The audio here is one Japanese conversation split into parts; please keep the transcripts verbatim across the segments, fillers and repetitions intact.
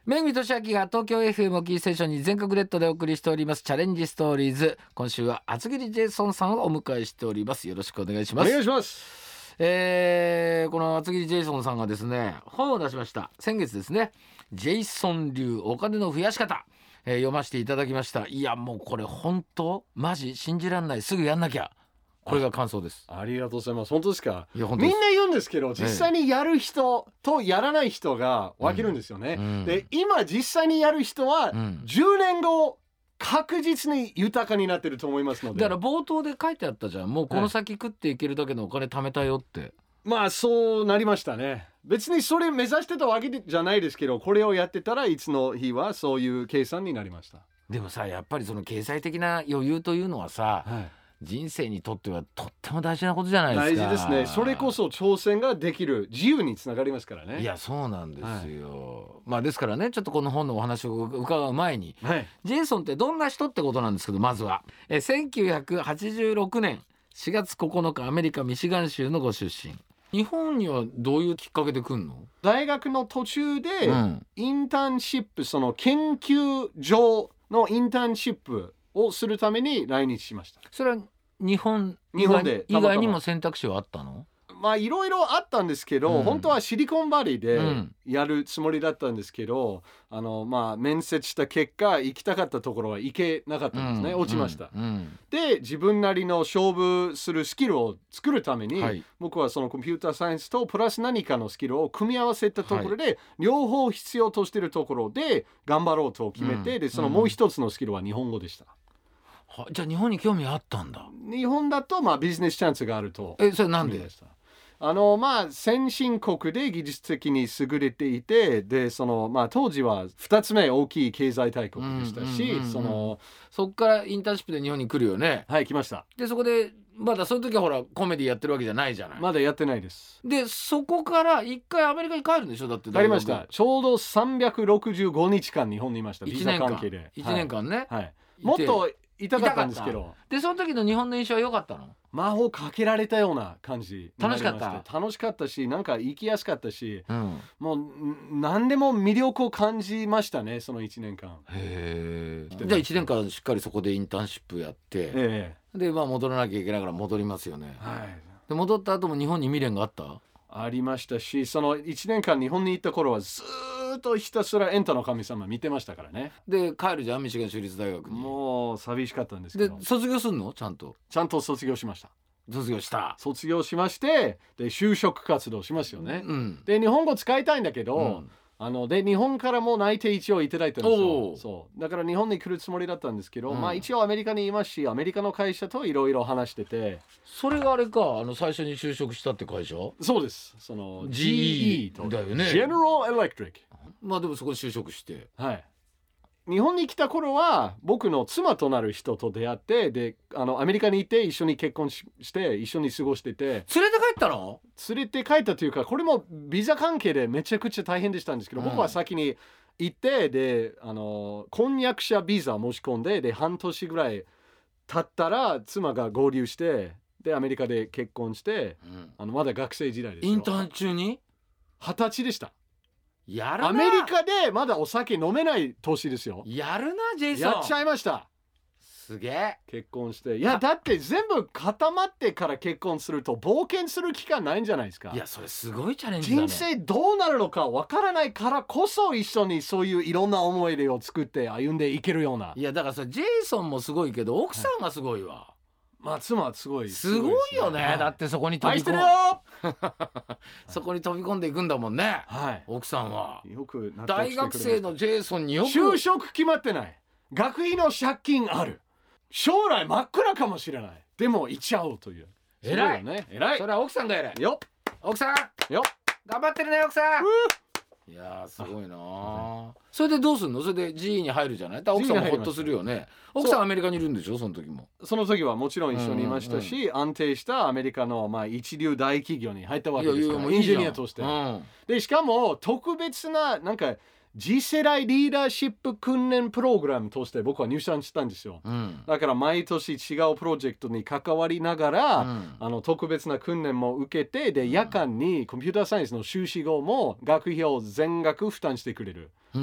めぐみとしあきが東京 エフエム をキーステーションに全国ネットでお送りしておりますチャレンジストーリーズ。今週は厚切りジェイソンさんをお迎えしております。よろしくお願いします。 お願いします。 えー、この厚切りジェイソンさんがですね本を出しました。先月ですね、ジェイソン流お金の増やし方、えー、読ませていただきました。いやもうこれ本当マジ信じらんない、すぐやんなきゃ、これが感想です。 あ, ありがとうございます。本当ですか。 いや本当です。 みんな言うんですけど、実際にやる人とやらない人が分けるんですよね、 うん、 で今実際にやる人はじゅうねんご確実に豊かになってると思いますので。 だから冒頭で書いてあったじゃん、もうこの先食っていけるだけのお金貯めたよって、はい、 まあそうなりましたね。別にそれ目指してたわけじゃないですけど、これをやってたらいつの日はそういう計算になりました。 でもさ、やっぱりその経済的な余裕というのはさ、はい、人生にとってはとっても大事なことじゃないですか。 大事ですね。それこそ挑戦ができる自由につながりますからね。 いやそうなんですよ、はい、まあですからね、ちょっとこの本のお話を伺う前に、はい、ジェイソンってどんな人ってことなんですけど、まずはえせんきゅうひゃくはちじゅうろくねんしがつここのかアメリカミシガン州のご出身。日本にはどういうきっかけで来んの？ 大学の途中でインターンシップ、うん、その研究所のインターンシップをするために来日しました。 それは日本以外、日本で以外にも選択肢はあったの？ まあいろいろあったんですけど、うん、本当はシリコンバレーでやるつもりだったんですけど、うん、あのまあ面接した結果行きたかったところは行けなかったんですね、うん、落ちました、うんうん、で自分なりの勝負するスキルを作るために、はい、僕はそのコンピューターサイエンスとプラス何かのスキルを組み合わせたところで、はい、両方必要としているところで頑張ろうと決めて、うん、でそのもう一つのスキルは日本語でした。 はじゃあ日本に興味あったんだ。 日本だとまあビジネスチャンスがあると。 えそれなんで？ あのまあ先進国で技術的に優れていて、でそのまあ当時はふたつめ大きい経済大国でしたし、そのそっからインターンシップで日本に来るよね。 はい、来ました。 でそこでまだその時はほらコメディやってるわけじゃないじゃない。 まだやってないです。 でそこから一回アメリカに帰るんでしょ？だって帰りました。ちょうどさんびゃくろくじゅうごにちかん日本にいました。ビザ関係でいちねんかんね、 はいはい、もっといたかったんですけど。 でその時の日本の印象は良かったの？ 魔法かけられたような感じ。 楽しかった。 楽しかったし、なんか行きやすかったし、うん、もう何でも魅力を感じましたね、そのいちねんかん。 へー。じゃあいちねんかんしっかりそこでインターンシップやって、えー、でまあ戻らなきゃいけないから戻りますよね、はい、で戻った後も日本に未練があった？ ありましたし、そのいちねんかん日本に行った頃はずーっとひたすらエンタの神様見てましたからね。 で帰るじゃん、ミシガン州立大学に。 もう寂しかったんですけど。 で卒業すんの？ちゃんとちゃんと卒業しました。 卒業した卒業しまして、で就職活動しますよね、うん、で日本語使いたいんだけど、うん、あので日本からも内定一応いただいたんですよ。そうだから日本に来るつもりだったんですけど、うん、まあ一応アメリカにいますし、アメリカの会社といろいろ話してて。 それがあれか、あの最初に就職したって会社？ そうです。その ジーイー とだよね。 General Electric。 まあでもそこで就職して、 はい、日本に来た頃は僕の妻となる人と出会って、であのアメリカに行って一緒に結婚 し, して一緒に過ごしてて。 連れて帰ったの？ 連れて帰ったというか、これもビザ関係でめちゃくちゃ大変でしたんですけど、うん、僕は先に行って、であの婚約者ビザ申し込んで、で半年ぐらい経ったら妻が合流して、でアメリカで結婚して、うん、あのまだ学生時代ですよ。 インターン中に二十歳でした。 やるな。 アメリカでまだお酒飲めない年ですよ。 やるなジェイソン。 やっちゃいました。 すげえ。 結婚して、いやだって全部固まってから結婚すると冒険する期間ないんじゃないですか。 いやそれすごいチャレンジだね。 人生どうなるのかわからないからこそ、一緒にそういういろんな思い出を作って歩んでいけるような。 いやだからそれジェイソンもすごいけど奥さんがすごいわ、はい、 まあ妻はすごいすごいよね、はい、だってそこに飛び込んでそこに飛び込んでいくんだもんね、はい、奥さんはよく大学生のジェイソンによく。 就職決まってない、学費の借金ある、将来真っ暗かもしれない、でも行っちゃおうという。 偉いね、偉い。 それは奥さんが偉いよ。奥さんよ頑張ってるね奥さん。いやすごいな。それでどうすんの？それで ジーイー に入るじゃない。奥さんもホッとするよね。奥さんアメリカにいるんでしょその時も。 その時はもちろん一緒にいましたし、うんうん、安定したアメリカのまあ一流大企業に入ったわけですから。いやいやインジニアとして、うん、でしかも特別ななんか次世代リーダーシップ訓練プログラムとして僕は入社したんですよ、うん、だから毎年違うプロジェクトに関わりながら、うん、あの特別な訓練も受けて、で夜間にコンピューターサイエンスの修士号も学費を全額負担してくれる、うん、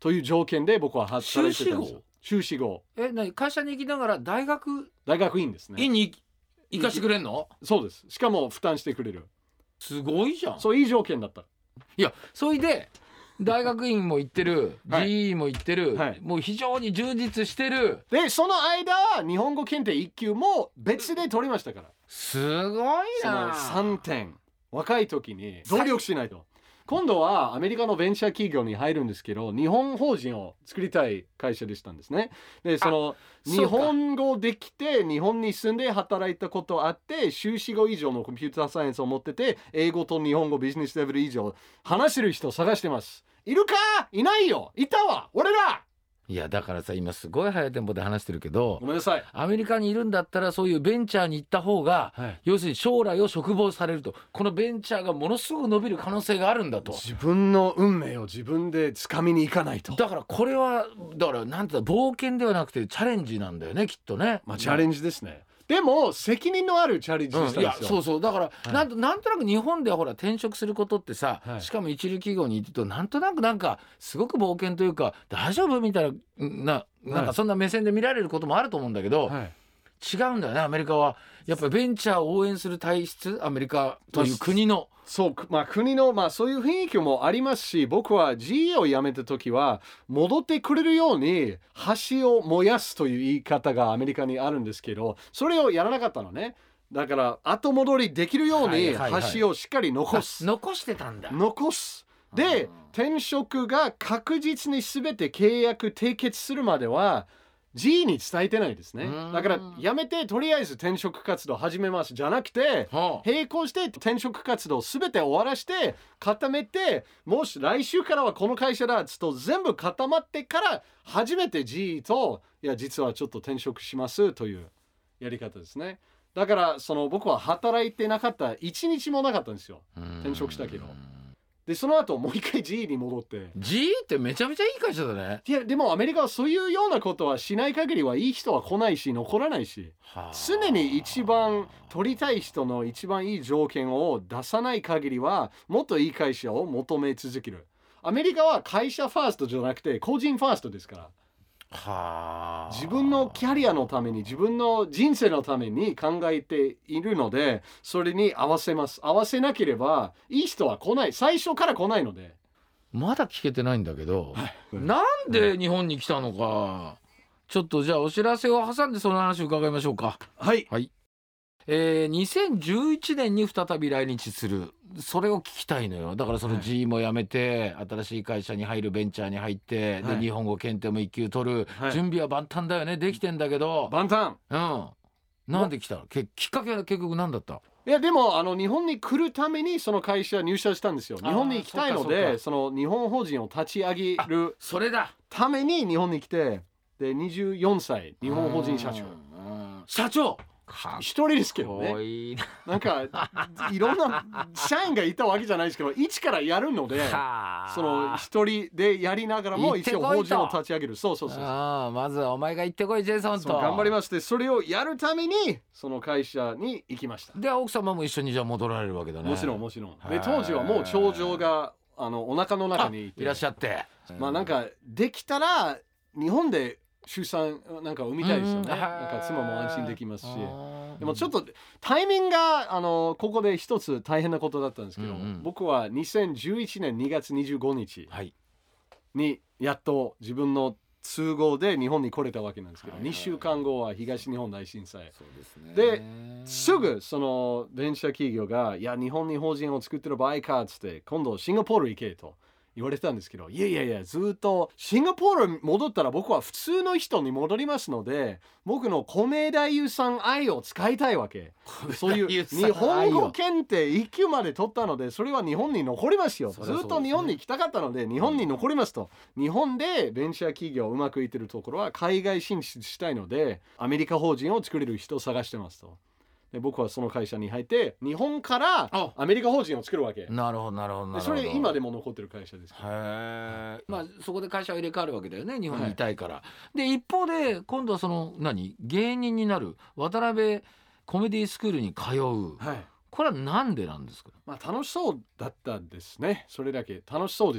という条件で僕は働いてたんですよ。修士号。 え、なに会社に行きながら大学大学院ですね。 院に行かしてくれんの？ そうです。しかも負担してくれる。 すごいじゃん。 そういい条件だった。 いや、それで大学院も行ってる、 はい、 ジーイー も行ってる、はい、もう非常に充実してる。 でその間日本語検定いっ級も別で取りましたから。 すごいな。 そのさんてん若い時に努力しないと。今度はアメリカのベンチャー企業に入るんですけど、日本法人を作りたい会社でしたんですね。でその日本語できて日本に住んで働いたことあって、修士号以上のコンピューターサイエンスを持ってて、英語と日本語ビジネスレベル以上話せる人を探してます。いるか？いないよ。いたわ、俺だ。 いやだからさ、今すごい早いテンポで話してるけど、 ごめんなさい、 アメリカにいるんだったらそういうベンチャーに行った方が、はい、要するに将来を嘱望されると、このベンチャーがものすごく伸びる可能性があるんだと。 自分の運命を自分で掴みに行かないと。 だからこれはだからなんていうの、冒険ではなくてチャレンジなんだよね、きっとね。 まあチャレンジですね。でも責任のあるチャレンジでしたんですよ、 うん、いやそうそうだから、はい、なんと、なんとなく日本ではほら転職することってさ、はい、しかも一流企業に行くとなんとなくなんかすごく冒険というか大丈夫みたいな、な、なんかそんな目線で見られることもあると思うんだけど、はい、違うんだよね。アメリカはやっぱりベンチャーを応援する体質、アメリカという国の、 そう、まあ、国の、まあ、そういう雰囲気もありますし、僕は ジーイー を辞めた時は戻ってくれるように橋を燃やすという言い方がアメリカにあるんですけど、それをやらなかったのね。だから後戻りできるように橋をしっかり残す、 はいはいはい、残してたんだ。 残す。で転職が確実に全て契約締結するまでは ジーイー に伝えてないですね。だからやめてとりあえず転職活動始めますじゃなくて、並行して転職活動全て終わらして固めて、もし来週からはこの会社だっつと全部固まってから初めて ジーイー といや実はちょっと転職しますというやり方ですね。だからその僕は働いてなかった一日もなかったんですよ、転職したけど。でその後もう一回 ジーイー に戻って。 ジーイー ってめちゃめちゃいい会社だね。 いやでもアメリカはそういうようなことはしない限りはいい人は来ないし残らないし、常に一番取りたい人の一番いい条件を出さない限りはもっといい会社を求め続ける。アメリカは会社ファーストじゃなくて個人ファーストですから。は自分のキャリアのために自分の人生のために考えているので、それに合わせます。合わせなければいい人は来ない、最初から来ないので。 まだ聞けてないんだけど、はい、なんで日本に来たのか、ちょっとじゃあお知らせを挟んでその話を伺いましょうか。 はい、 はい、えー、にせんじゅういちねんに再び来日する、それを聞きたいのよ。だからその ジーイー も辞めて、はい、新しい会社に入る、ベンチャーに入って、はい、で日本語検定もいっ級取る、はい、準備は万端だよね。できてんだけど万端、 うん、なんで来たの？けきっかけは結局何だった？ いやでもあの日本に来るためにその会社入社したんですよ。日本に行きたいので、その日本法人を立ち上げるそれだために日本に来て、でにじゅうよんさい日本法人社長。 社長一人ですけどね。いい な, なんかいろんな社員がいたわけじゃないですけど、一からやるのでその一人でやりながらも一応法人を立ち上げる。そうそうそうそう。 あ、まずはお前が行ってこいジェイソンと。 頑張りまして、それをやるためにその会社に行きました。 で奥様も一緒にじゃあ戻られるわけだね。 もちろんもちろん。で当時はもう長女があのお腹の中にいていらっしゃって、 まあなんかできたら日本で出産なんか産みたいですよね。なんか妻も安心できますし。でもちょっとタイミングがあのここで一つ大変なことだったんですけど、うんうん、僕はにせんじゅういちねんにがつにじゅうごにちにやっと自分の都合で日本に来れたわけなんですけど、はいはいはい、にしゅうかんごは東日本大震災。そうですね。ですぐそのベンチャー企業がいや日本に法人を作ってる場合かっつって今度シンガポール行けと言われたんですけど、いやいやいやずっとシンガポール戻ったら僕は普通の人に戻りますので、僕の米田優さん愛を使いたいわけ。そういう日本語検定いっ級まで取ったのでそれは日本に残りますよ。ずっと日本に行きたかったので日本に残りますと。日本でベンチャー企業うまくいってるところは海外進出したいのでアメリカ法人を作れる人を探してますと。で僕はその会社に入って日本からアメリカ法人を作るわけ。 なるほどなるほどなるほど。 それ今でも残ってる会社です。へえ。まあそこで会社を入れ替わるわけだよね、日本にいたいから、はい、で一方で今度はその何芸人になる渡辺コメディスクールに通う、はい、これはなんでなんですか？ まあ楽しそうだったんですね。それだけ楽しそうでした。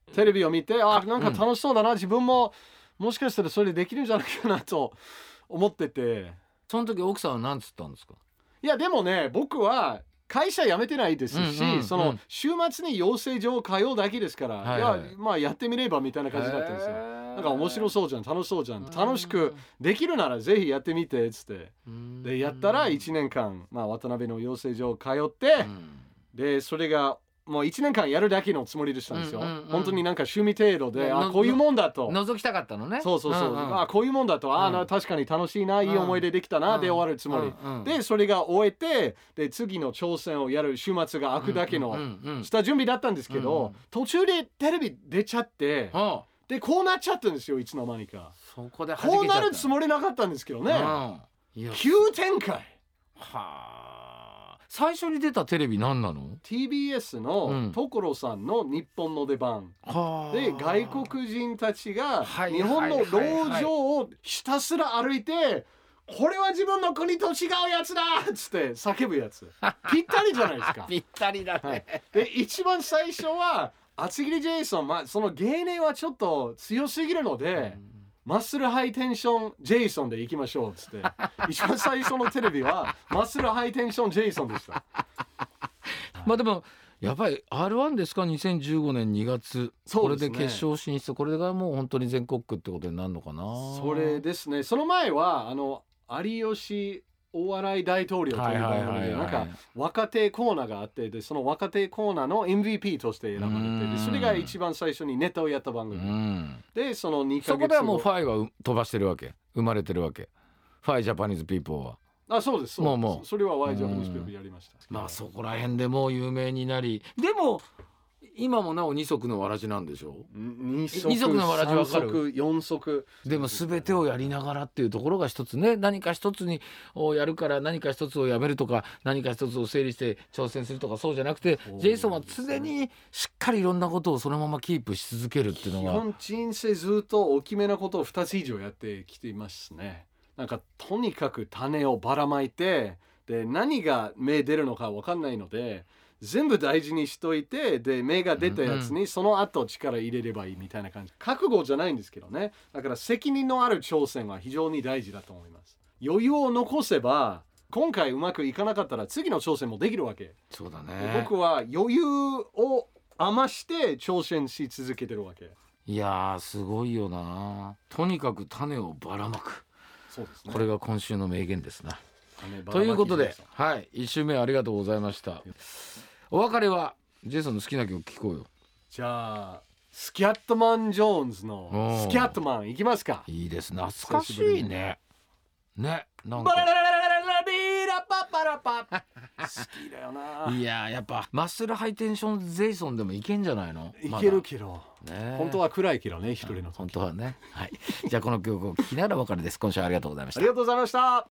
テレビを見てあなんか楽しそうだな、うん、自分ももしかしたらそれできるんじゃないかなと思ってて。 その時奥さんは何つったんですか？ いやでもね、僕は会社辞めてないですし、うんうんうん、その週末に養成所を通うだけですから、はいはい、いやまあやってみればみたいな感じだったんですよ。なんか面白そうじゃん、楽しそうじゃん、楽しくできるならぜひやってみてっつって、でやったらいちねんかん、まあ、渡辺の養成所を通って、でそれがもういちねんかんやるだけのつもりでしたんですよ、うんうんうん、本当になんか趣味程度で、あこういうもんだと覗きたかったのね。 そうそうそう、うんうん、あこういうもんだと、あ、うん、確かに楽しいな、いい思い出できたな、うん、で終わるつもり、うんうん、でそれが終えて、で次の挑戦をやる週末が開くだけのした準備だったんですけど、うんうん、途中でテレビ出ちゃって、うん、でこうなっちゃったんですよ、いつの間にか。 そこでこうなるつもりなかったんですけどね、うん、急展開。 はあ。最初に出たテレビ何なの？ ティービーエス の所さんの日本の出番、うん、で外国人たちが日本の路上をひたすら歩いて、これは自分の国と違うやつだっつって叫ぶやつぴったりじゃないですか。 ぴったりだね、はい、 で一番最初は厚切りジェイソン、まあ、その芸名はちょっと強すぎるので、うんマッスルハイテンションジェイソンで行きましょうっつって一番最初のテレビはマッスルハイテンションジェイソンでしたまあでもやっぱり アールワン ですか、にせんじゅうごねんにがつ、これで決勝進出、これがもう本当に全国区ってことになるのかな。 それですね。その前はあの有吉お笑い大統領という番組でなんか若手コーナーがあって、でその若手コーナーの エムブイピー として選ばれて、でそれが一番最初にネタをやった番組で、そのにかげつご、 そこではもうファイは飛ばしてるわけ、生まれてるわけ、ファイジャパニーズピーポーは。 あ、そうです、そうです。もうもうそれは ワイジャパニーズピーポーやりました。 まあそこら辺でもう有名になり、でも今もなお二足のわらじなんでしょ。 二足、 二足のわらじわかる。 三足、四足。 でも全てをやりながらっていうところが一つね、何か一つにをやるから何か一つをやめるとか、何か一つを整理して挑戦するとか、そうじゃなくて、ジェイソンは常にしっかりいろんなことをそのままキープし続けるっていうのが、 基本人生ずっと大きめなことを二つ以上やってきていますね。なんかとにかく種をばらまいて、で何が芽出るのか分かんないので全部大事にしといて、で芽が出たやつにその後力入れればいいみたいな感じ、覚悟じゃないんですけどね。だから責任のある挑戦は非常に大事だと思います。余裕を残せば今回うまくいかなかったら次の挑戦もできるわけ。 そうだね。 僕は余裕を余して挑戦し続けてるわけ。 いやーすごいよな。とにかく種をばらまく。 そうですね。 これが今週の名言ですな。ということで、はい、いち週目ありがとうございました。お別れはジェイソンの好きな曲聞こうよ。 じゃあスキャットマン・ジョーンズのスキャットマンいきますか。 いいです、懐かしいね。ね、なんか好きだよな。 いややっぱマッスルハイテンションジェイソンでもいけんじゃないの。 いけるけど、ね、本当は暗いけどね、一人の本当はね。はい、じゃあこの曲を聴きながらお別れです。今週はありがとうございました。 ありがとうございました。